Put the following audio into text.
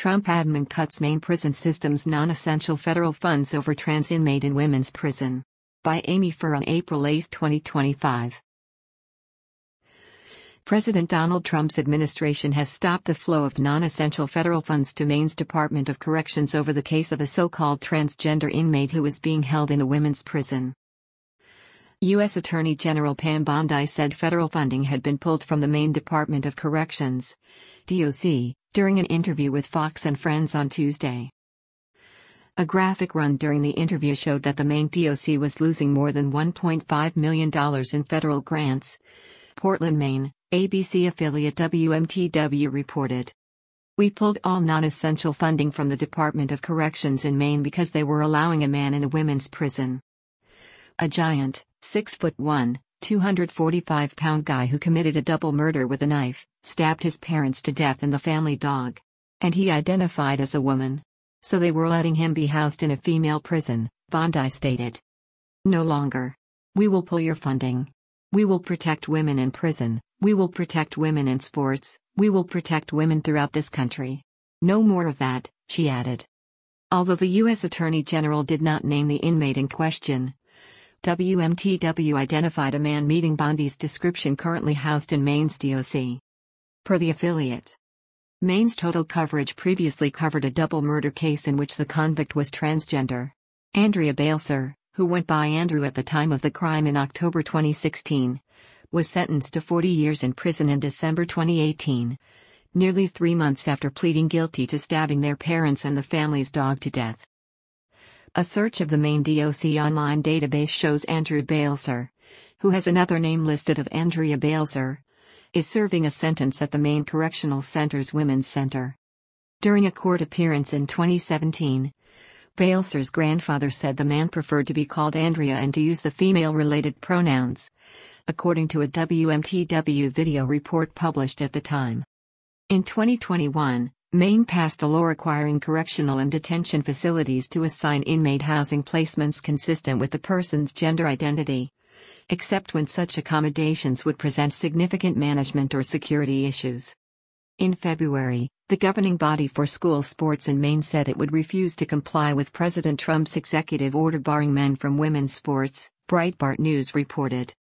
Trump admin cuts Maine prison system's non-essential federal funds over trans inmate in women's prison. By Amy Furr on April 8, 2025. President Donald Trump's administration has stopped the flow of non-essential federal funds to Maine's Department of Corrections over the case of a so-called transgender inmate who is being held in a women's prison. U.S. Attorney General Pam Bondi said federal funding had been pulled from the Maine Department of Corrections, DOC, during an interview with Fox and Friends on Tuesday. A graphic run during the interview showed that the Maine DOC was losing more than $1.5 million in federal grants. Portland, Maine, ABC affiliate WMTW reported. "We pulled all non-essential funding from the Department of Corrections in Maine because they were allowing a man in a women's prison. A giant, 6'1", 245-pound guy who committed a double murder with a knife, stabbed his parents to death and the family dog. And he identified as a woman. So they were letting him be housed in a female prison," Bondi stated. "No longer. We will pull your funding. We will protect women in prison, we will protect women in sports, we will protect women throughout this country. No more of that," she added. Although the U.S. Attorney General did not name the inmate in question, WMTW identified a man meeting Bondi's description currently housed in Maine's DOC. Per the affiliate, Maine's total coverage previously covered a double murder case in which the convict was transgender. Andrea Bailser, who went by Andrew at the time of the crime in October 2016, was sentenced to 40 years in prison in December 2018, nearly 3 months after pleading guilty to stabbing their parents and the family's dog to death. A search of the Maine DOC online database shows Andrew Bailser, who has another name listed of Andrea Bailser, is serving a sentence at the Maine Correctional Center's Women's Center. During a court appearance in 2017, Bailser's grandfather said the man preferred to be called Andrea and to use the female-related pronouns, according to a WMTW video report published at the time. In 2021, Maine passed a law requiring correctional and detention facilities to assign inmate housing placements consistent with the person's gender identity, except when such accommodations would present significant management or security issues. In February, the governing body for school sports in Maine said it would refuse to comply with President Trump's executive order barring men from women's sports, Breitbart News reported.